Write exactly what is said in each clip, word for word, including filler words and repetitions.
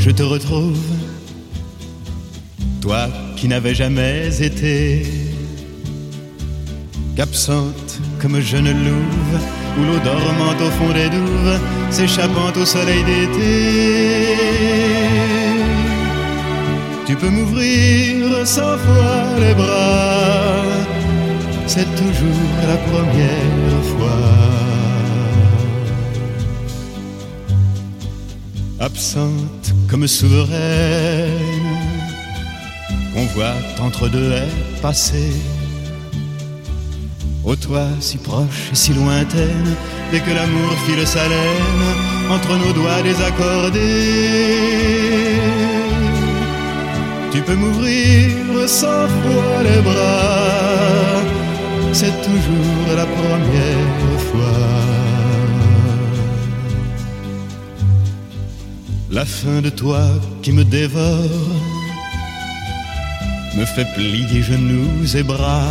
je te retrouve, toi qui n'avais jamais été qu'absente comme jeune louve, ou l'eau dormante au fond des douves, s'échappant au soleil d'été. Tu peux m'ouvrir cent fois les bras, c'est toujours la première fois. Absente comme souveraine, qu'on voit entre deux haies passer. Ô toi si proche et si lointaine, dès que l'amour file sa laine entre nos doigts désaccordés. Tu peux m'ouvrir cent fois les bras, c'est toujours la première fois. La faim de toi qui me dévore me fait plier genoux et bras.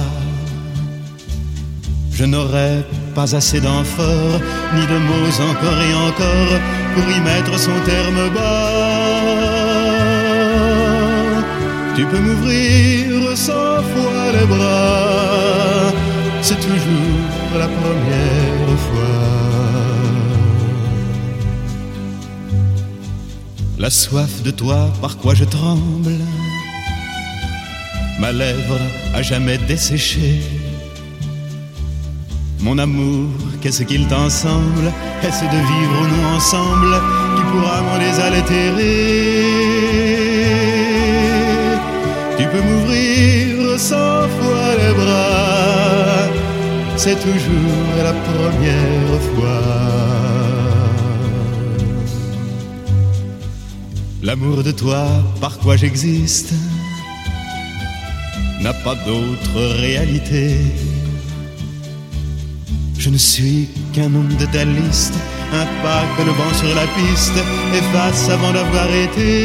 Je n'aurai pas assez d'amphores, ni de mots encore et encore, pour y mettre son terme bas. Tu peux m'ouvrir cent fois les bras, c'est toujours la première fois. La soif de toi par quoi je tremble, ma lèvre à jamais desséchée. Mon amour, qu'est-ce qu'il t'en semble? Est-ce de vivre ou nous ensemble qui pourra m'en désaltérer? Tu peux m'ouvrir cent fois les bras, c'est toujours la première fois. L'amour de toi, par quoi j'existe, n'a pas d'autre réalité. Je ne suis qu'un homme de ta liste, un pas que le vent sur la piste efface avant d'avoir été.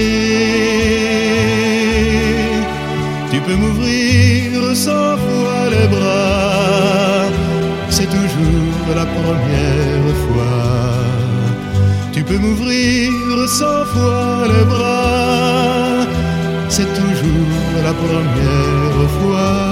Tu peux m'ouvrir cent fois les bras, c'est toujours la première fois. Tu peux m'ouvrir cent fois les bras, c'est toujours la première fois.